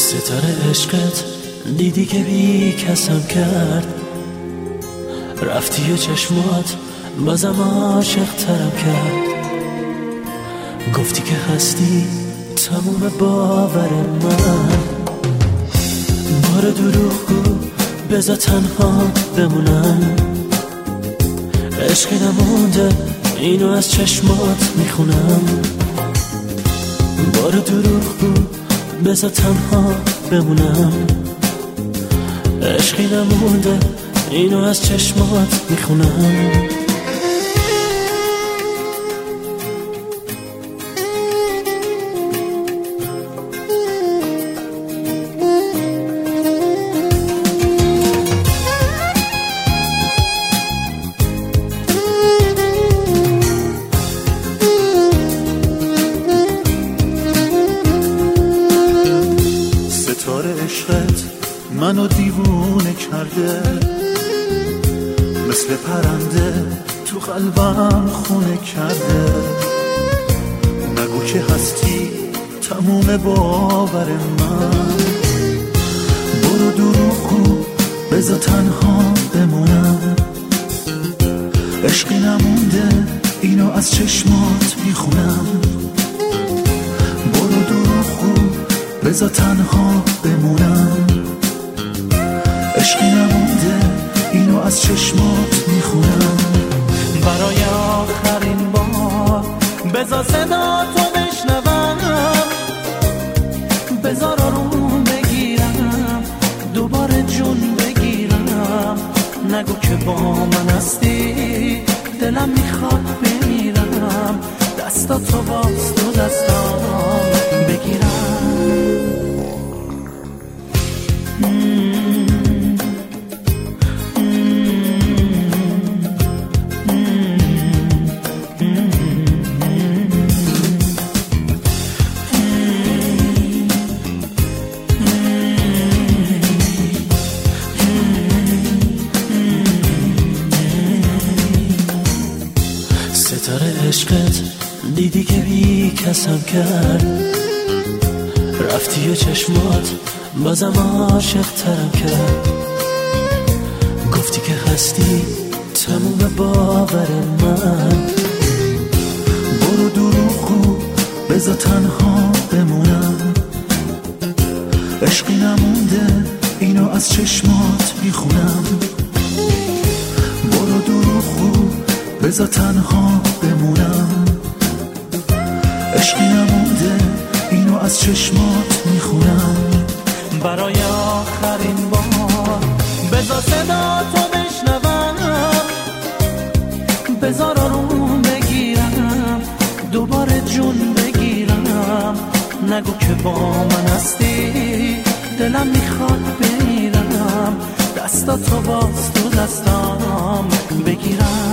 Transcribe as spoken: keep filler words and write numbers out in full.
ستاره عشقت دیدی که بی کسم کرد، رفتی و چشمات بازم عاشق ترم کرد. گفتی که هستی تموم باور من، بار دروغگو بذار تنها بمونم. عشقی نمونده اینو از چشمات میخونم، بار دروغگو بذار تنها بمونم. عشقی نمونده اینو از چشمات میخونم. ستاره عشقت منو دیوونه کرده، مثل پرنده تو قلبم خونه کرده. نگو که هستی تموم باور من، برو دروغگو بذار تنها بمونم. عشقی نمونده اینو از چشمات میخونم، برو دروغگو بذار تنها بمونم. عشقی نمونده اینو از چشمات میخونم. برای آخرین بار بذار صدا تو بشنوم، بذار آروم بگیرم دوباره جون بگیرم. نگو که با من هستی دلم میخواد بمیرم، دستا تو باز تو دستام بگیرم. ستاره عشقت دیدی که بی کسم کرد، رفتی و چشمات بازم عاشق ترم کرد. گفتی که هستی تموم باور من، برو دروغگو بذار تنها بمونم. عشقی نمونده اینو از چشمات میخونم، برو دروغگو بذار تنها بمونم. عشقی نمونده اینو از چشمات میخونم. برای آخرین بار بذار صدا تو بشنوم، بذار آروم بگیرم دوباره جون بگیرم. نگو که با من هستی دلم میخواد بمیرم، دستا تو باز تو دستام بگیرم.